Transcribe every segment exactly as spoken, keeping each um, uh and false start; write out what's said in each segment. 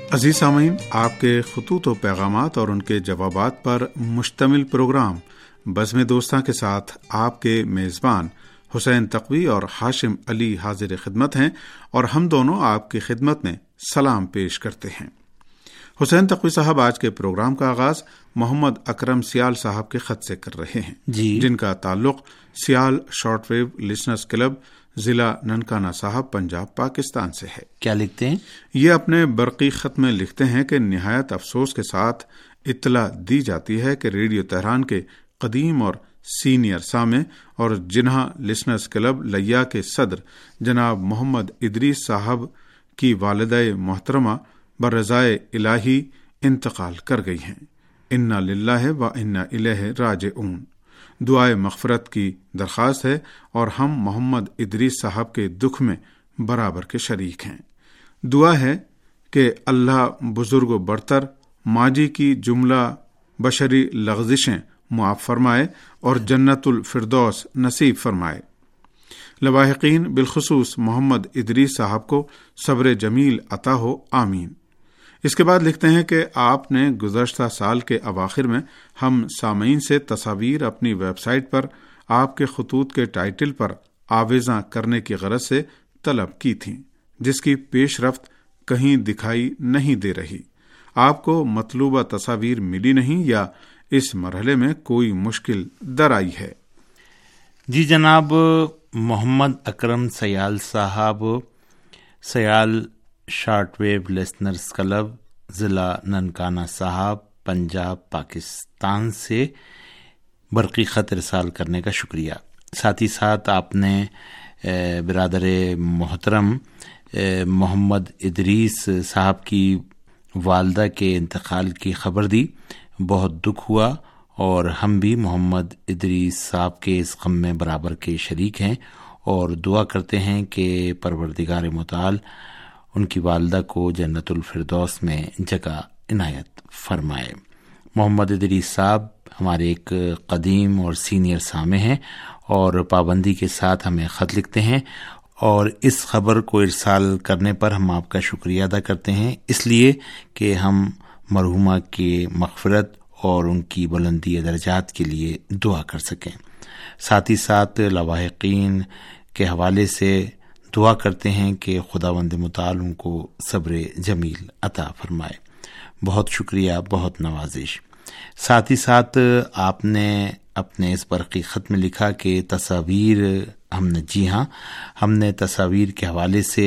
عزیز سامعین، آپ کے خطوط و پیغامات اور ان کے جوابات پر مشتمل پروگرام بزم دوستاں کے ساتھ آپ کے میزبان حسین تقوی اور ہاشم علی حاضر خدمت ہیں، اور ہم دونوں آپ کی خدمت میں سلام پیش کرتے ہیں۔ حسین تقوی صاحب، آج کے پروگرام کا آغاز محمد اکرم سیال صاحب کے خط سے کر رہے ہیں، جی جن کا تعلق Sial shortwave listeners club, ضلع ننکانہ صاحب، پنجاب، پاکستان سے ہے۔ کیا لکھتے ہیں؟ یہ اپنے برقی خط میں لکھتے ہیں کہ نہایت افسوس کے ساتھ اطلاع دی جاتی ہے کہ ریڈیو تہران کے قدیم اور سینئر سامع اور جناح لسنرز کلب لیا کے صدر جناب محمد ادریس صاحب کی والدہ محترمہ برضائے الہی انتقال کر گئی ہیں۔ انا للہ و انا الیہ راجعون۔ دعائے مغفرت کی درخواست ہے اور ہم محمد ادریس صاحب کے دکھ میں برابر کے شریک ہیں۔ دعا ہے کہ اللہ بزرگ و برتر ماجی کی جملہ بشری لغزشیں معاف فرمائے اور جنت الفردوس نصیب فرمائے۔ لواحقین بالخصوص محمد ادریس صاحب کو صبر جمیل عطا ہو، آمین۔ اس کے بعد لکھتے ہیں کہ آپ نے گزشتہ سال کے اواخر میں ہم سامعین سے تصاویر اپنی ویب سائٹ پر آپ کے خطوط کے ٹائٹل پر آویزاں کرنے کی غرض سے طلب کی تھیں، جس کی پیش رفت کہیں دکھائی نہیں دے رہی۔ آپ کو مطلوبہ تصاویر ملی نہیں یا اس مرحلے میں کوئی مشکل در آئی ہے؟ جی جناب، محمد اکرم سیال صاحب، Sial shortwave listeners club, ضلع ننکانہ صاحب، پنجاب، پاکستان سے برقی خط ارسال کرنے کا شکریہ۔ ساتھ ہی ساتھ آپ نے برادر محترم محمد ادریس صاحب کی والدہ کے انتقال کی خبر دی۔ بہت دکھ ہوا اور ہم بھی محمد ادریس صاحب کے اس غم میں برابر کے شریک ہیں اور دعا کرتے ہیں کہ پروردگار متعال ان کی والدہ کو جنت الفردوس میں جگہ عنایت فرمائے۔ محمد ادریس صاحب ہمارے ایک قدیم اور سینئر سامع ہیں اور پابندی کے ساتھ ہمیں خط لکھتے ہیں، اور اس خبر کو ارسال کرنے پر ہم آپ کا شکریہ ادا کرتے ہیں، اس لیے کہ ہم مرحومہ کی مغفرت اور ان کی بلندی درجات کے لیے دعا کر سکیں۔ ساتھ ہی ساتھ لواحقین کے حوالے سے دعا کرتے ہیں کہ خداوند متعال ان کو صبر جمیل عطا فرمائے۔ بہت شکریہ، بہت نوازش۔ ساتھ ہی ساتھ آپ نے اپنے اس برقی خط میں لکھا کہ تصاویر ہم نے جی ہاں ہم نے تصاویر کے حوالے سے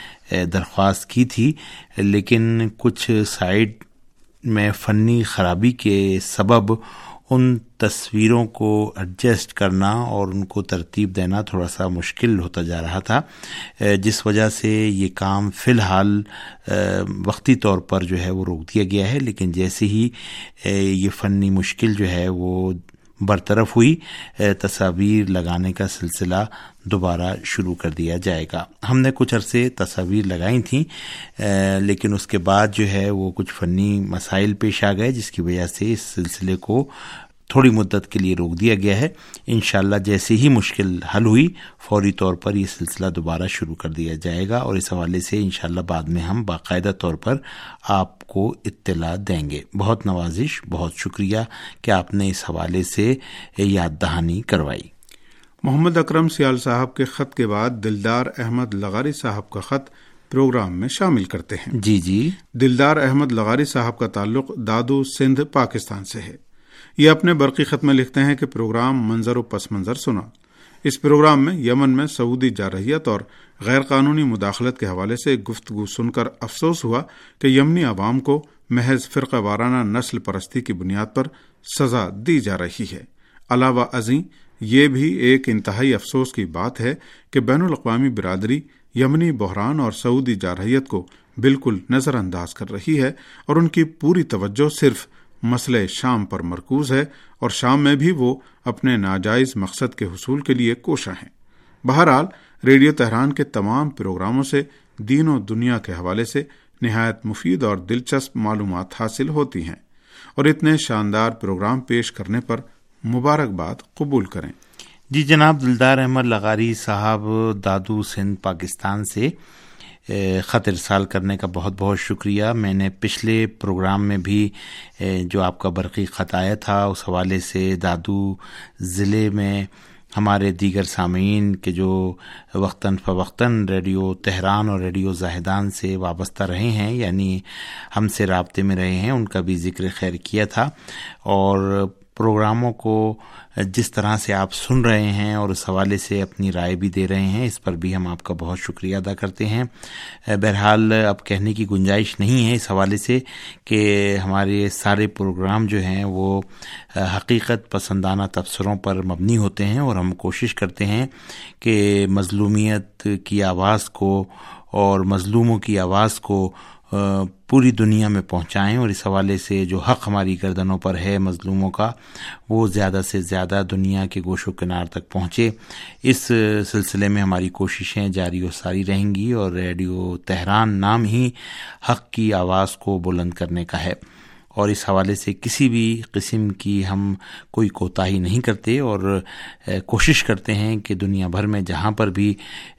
درخواست کی تھی، لیکن کچھ سائٹ میں فنی خرابی کے سبب ان تصویروں کو ایڈجسٹ کرنا اور ان کو ترتیب دینا تھوڑا سا مشکل ہوتا جا رہا تھا، جس وجہ سے یہ کام فی الحال وقتی طور پر جو ہے وہ روک دیا گیا ہے، لیکن جیسے ہی یہ فنی مشکل جو ہے وہ برطرف ہوئی، تصاویر لگانے کا سلسلہ دوبارہ شروع کر دیا جائے گا۔ ہم نے کچھ عرصے تصاویر لگائی تھیں، لیکن اس کے بعد جو ہے وہ کچھ فنی مسائل پیش آ گئے، جس کی وجہ سے اس سلسلے کو تھوڑی مدت کے لیے روک دیا گیا ہے۔ انشاءاللہ جیسے ہی مشکل حل ہوئی، فوری طور پر یہ سلسلہ دوبارہ شروع کر دیا جائے گا، اور اس حوالے سے انشاءاللہ بعد میں ہم باقاعدہ طور پر آپ کو اطلاع دیں گے۔ بہت نوازش، بہت شکریہ کہ آپ نے اس حوالے سے یاد دہانی کروائی۔ محمد اکرم سیال صاحب کے خط کے بعد دلدار احمد لغاری صاحب کا خط پروگرام میں شامل کرتے ہیں۔ جی جی دلدار احمد لغاری صاحب کا تعلق دادو سندھ، پاکستان سے ہے۔ یہ اپنے برقی خط میں لکھتے ہیں کہ پروگرام منظر و پس منظر سنا۔ اس پروگرام میں یمن میں سعودی جارحیت اور غیر قانونی مداخلت کے حوالے سے گفتگو سن کر افسوس ہوا کہ یمنی عوام کو محض فرقہ وارانہ نسل پرستی کی بنیاد پر سزا دی جا رہی ہے۔ علاوہ ازیں یہ بھی ایک انتہائی افسوس کی بات ہے کہ بین الاقوامی برادری یمنی بحران اور سعودی جارحیت کو بالکل نظر انداز کر رہی ہے اور ان کی پوری توجہ صرف مسئلہ شام پر مرکوز ہے، اور شام میں بھی وہ اپنے ناجائز مقصد کے حصول کے لیے کوشاں ہیں۔ بہرحال ریڈیو تہران کے تمام پروگراموں سے دین و دنیا کے حوالے سے نہایت مفید اور دلچسپ معلومات حاصل ہوتی ہیں، اور اتنے شاندار پروگرام پیش کرنے پر مبارکباد قبول کریں۔ جی جناب، دلدار احمد لغاری صاحب دادو سندھ، پاکستان سے خط ارسال کرنے کا بہت بہت شکریہ. میں نے پچھلے پروگرام میں بھی جو آپ کا برقی خط آیا تھا اس حوالے سے دادو ضلع میں ہمارے دیگر سامعین کے جو وقتاً فوقتاً ریڈیو تہران اور ریڈیو زاہدان سے وابستہ رہے ہیں، یعنی ہم سے رابطے میں رہے ہیں، ان کا بھی ذکر خیر کیا تھا. اور پروگراموں کو جس طرح سے آپ سن رہے ہیں اور اس حوالے سے اپنی رائے بھی دے رہے ہیں، اس پر بھی ہم آپ کا بہت شکریہ ادا کرتے ہیں. بہرحال اب کہنے کی گنجائش نہیں ہے اس حوالے سے کہ ہمارے سارے پروگرام جو ہیں وہ حقیقت پسندانہ تبصروں پر مبنی ہوتے ہیں، اور ہم کوشش کرتے ہیں کہ مظلومیت کی آواز کو اور مظلوموں کی آواز کو پوری دنیا میں پہنچائیں، اور اس حوالے سے جو حق ہماری گردنوں پر ہے مظلوموں کا وہ زیادہ سے زیادہ دنیا کے گوش و کنار تک پہنچے. اس سلسلے میں ہماری کوششیں جاری و ساری رہیں گی، اور ریڈیو تہران نام ہی حق کی آواز کو بلند کرنے کا ہے، اور اس حوالے سے کسی بھی قسم کی ہم کوئی کوتاہی نہیں کرتے، اور کوشش کرتے ہیں کہ دنیا بھر میں جہاں پر بھی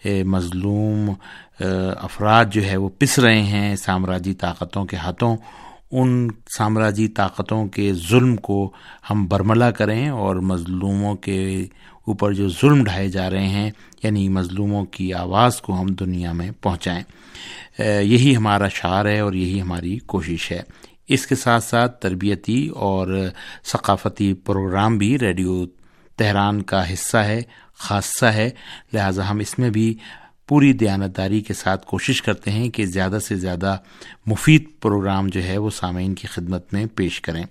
مظلوم افراد جو ہے وہ پس رہے ہیں سامراجی طاقتوں کے ہاتھوں، ان سامراجی طاقتوں کے ظلم کو ہم برملا کریں، اور مظلوموں کے اوپر جو ظلم ڈھائے جا رہے ہیں یعنی مظلوموں کی آواز کو ہم دنیا میں پہنچائیں. یہی ہمارا شعار ہے اور یہی ہماری کوشش ہے. اس کے ساتھ ساتھ تربیتی اور ثقافتی پروگرام بھی ریڈیو تہران کا حصہ ہے، خاصہ ہے، لہٰذا ہم اس میں بھی پوری دیانتداری کے ساتھ کوشش کرتے ہیں کہ زیادہ سے زیادہ مفید پروگرام جو ہے وہ سامعین کی خدمت میں پیش کریں.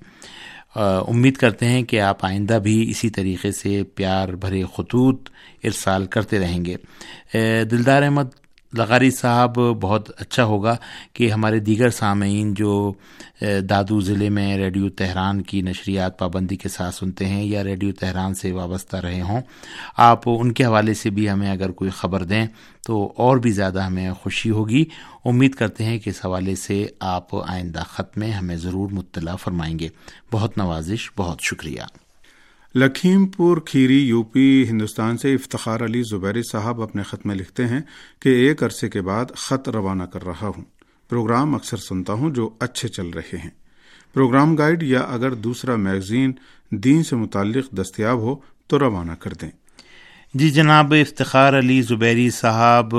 امید کرتے ہیں کہ آپ آئندہ بھی اسی طریقے سے پیار بھرے خطوط ارسال کرتے رہیں گے. دلدار احمد لغاری صاحب، بہت اچھا ہوگا کہ ہمارے دیگر سامعین جو دادو ضلع میں ریڈیو تہران کی نشریات پابندی کے ساتھ سنتے ہیں یا ریڈیو تہران سے وابستہ رہے ہوں، آپ ان کے حوالے سے بھی ہمیں اگر کوئی خبر دیں تو اور بھی زیادہ ہمیں خوشی ہوگی. امید کرتے ہیں کہ اس حوالے سے آپ آئندہ خط میں ہمیں ضرور مطلع فرمائیں گے. بہت نوازش، بہت شکریہ. لکھیم پور کھیری یو پی ہندوستان سے افتخار علی زبیری صاحب اپنے خط میں لکھتے ہیں کہ ایک عرصے کے بعد خط روانہ کر رہا ہوں. پروگرام اکثر سنتا ہوں جو اچھے چل رہے ہیں. پروگرام گائیڈ یا اگر دوسرا میگزین دین سے متعلق دستیاب ہو تو روانہ کر دیں. جی جناب افتخار علی زبیری صاحب،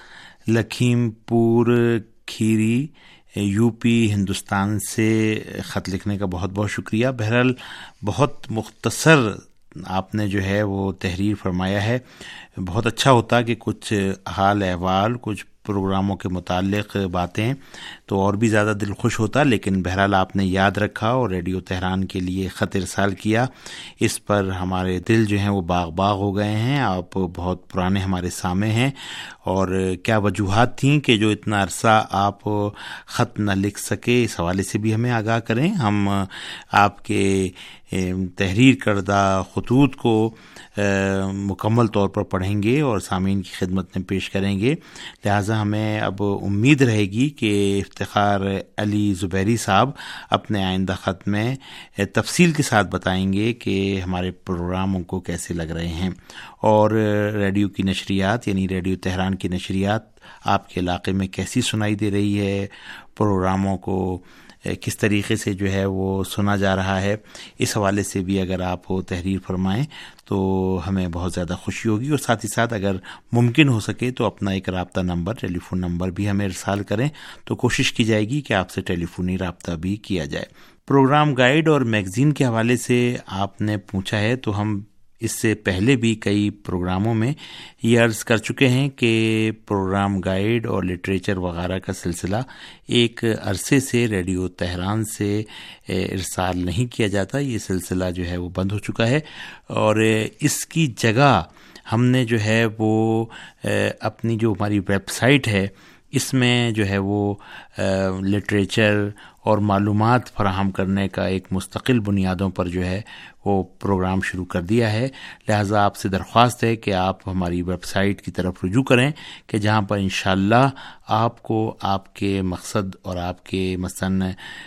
لکھیم پور کھیری یو پی ہندوستان سے خط لکھنے کا بہت بہت شکریہ. بہرحال بہت مختصر آپ نے جو ہے وہ تحریر فرمایا ہے. بہت اچھا ہوتا کہ کچھ حال احوال، کچھ پروگراموں کے متعلق باتیں تو اور بھی زیادہ دل خوش ہوتا، لیکن بہرحال آپ نے یاد رکھا اور ریڈیو تہران کے لیے خط ارسال کیا. اس پر ہمارے دل جو ہیں وہ باغ باغ ہو گئے ہیں. آپ بہت پرانے ہمارے سامنے ہیں، اور کیا وجوہات تھیں کہ جو اتنا عرصہ آپ خط نہ لکھ سکے، اس حوالے سے بھی ہمیں آگاہ کریں. ہم آپ کے تحریر کردہ خطوط کو مکمل طور پر پڑھیں گے اور سامعین کی خدمت میں پیش کریں گے. لہٰذا ہمیں اب امید رہے گی کہ افتخار علی زبیری صاحب اپنے آئندہ خط میں تفصیل کے ساتھ بتائیں گے کہ ہمارے پروگراموں کو کیسے لگ رہے ہیں، اور ریڈیو کی نشریات یعنی ریڈیو تہران کی نشریات آپ کے علاقے میں کیسی سنائی دے رہی ہے، پروگراموں کو کس طریقے سے جو ہے وہ سنا جا رہا ہے. اس حوالے سے بھی اگر آپ تحریر فرمائیں تو ہمیں بہت زیادہ خوشی ہوگی، اور ساتھ ہی ساتھ اگر ممکن ہو سکے تو اپنا ایک رابطہ نمبر، ٹیلی فون نمبر بھی ہمیں ارسال کریں تو کوشش کی جائے گی کہ آپ سے ٹیلی فونی رابطہ بھی کیا جائے. پروگرام گائیڈ اور میگزین کے حوالے سے آپ نے پوچھا ہے تو ہم اس سے پہلے بھی کئی پروگراموں میں یہ عرض کر چکے ہیں کہ پروگرام گائیڈ اور لٹریچر وغیرہ کا سلسلہ ایک عرصے سے ریڈیو تہران سے ارسال نہیں کیا جاتا. یہ سلسلہ جو ہے وہ بند ہو چکا ہے، اور اس کی جگہ ہم نے جو ہے وہ اپنی جو ہماری ویب سائٹ ہے اس میں جو ہے وہ لٹریچر اور معلومات فراہم کرنے کا ایک مستقل بنیادوں پر جو ہے وہ پروگرام شروع کر دیا ہے. لہٰذا آپ سے درخواست ہے کہ آپ ہماری ویب سائٹ کی طرف رجوع کریں کہ جہاں پر انشاءاللہ آپ کو آپ کے مقصد اور آپ کے مثلاً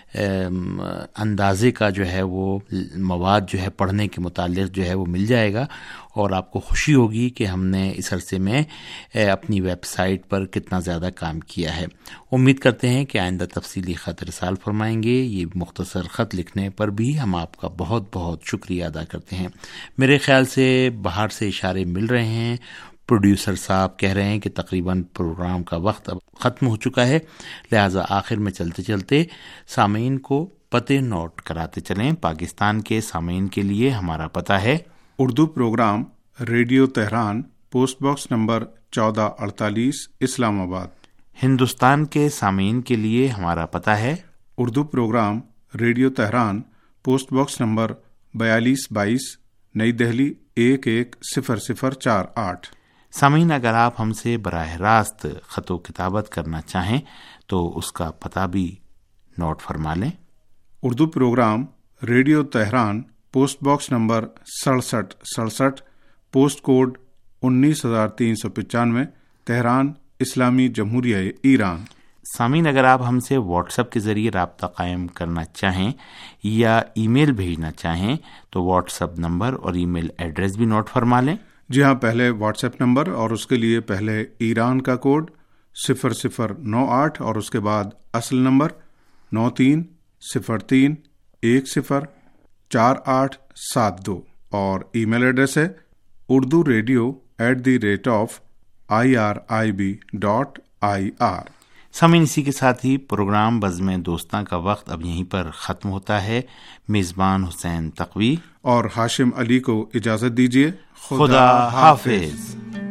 اندازے کا جو ہے وہ مواد جو ہے پڑھنے کے متعلق جو ہے وہ مل جائے گا، اور آپ کو خوشی ہوگی کہ ہم نے اس عرصے میں اپنی ویب سائٹ پر کتنا زیادہ کام کیا ہے. امید کرتے ہیں کہ آئندہ تفصیلی خط ارسال فرمائیں گے. یہ مختصر خط لکھنے پر بھی ہم آپ کا بہت بہت شکریہ ادا کرتے ہیں. میرے خیال سے باہر سے اشارے مل رہے ہیں، پروڈیوسر صاحب کہہ رہے ہیں کہ تقریباً پروگرام کا وقت اب ختم ہو چکا ہے، لہٰذا آخر میں چلتے چلتے سامعین کو پتے نوٹ کراتے چلیں. پاکستان کے سامعین کے لیے ہمارا پتہ ہے Urdu programme radio Tehran, post box number چودہ اڑتالیس، اسلام آباد. ہندوستان کے سامعین کے لیے ہمارا پتہ ہے Urdu programme radio Tehran, post box number بیالیس بائیس، نئی دہلی ایک ایک صفر صفر چار آٹھ. سامعین، اگر آپ ہم سے براہ راست خط و کتابت کرنا چاہیں تو اس کا پتہ بھی نوٹ فرما لیں. Urdu programme radio Tehran, post box number سڑسٹھ سڑسٹھ، پوسٹ کوڈ انیس ہزار تین سو پچانوے، تہران، اسلامی جمہوریہ ایران. سامعین، اگر آپ ہم سے واٹس ایپ کے ذریعے رابطہ قائم کرنا چاہیں یا ای میل بھیجنا چاہیں تو واٹس ایپ نمبر اور ای میل ایڈریس بھی نوٹ فرما لیں. جی ہاں، پہلے واٹس ایپ نمبر اور اس کے لیے پہلے ایران کا کوڈ صفر صفر نو آٹھ اور اس کے بعد اصل نمبر نو تین صفر تین ایک صفر چار آٹھ سات دو، اور ای میل ایڈریس ہے Urdu radio at the rate of I R I B dot I R. سامعین، اسی کے ساتھ ہی پروگرام بزم دوستاں کا وقت اب یہیں پر ختم ہوتا ہے. میزبان حسین تقوی اور ہاشم علی کو اجازت دیجیے. خدا حافظ.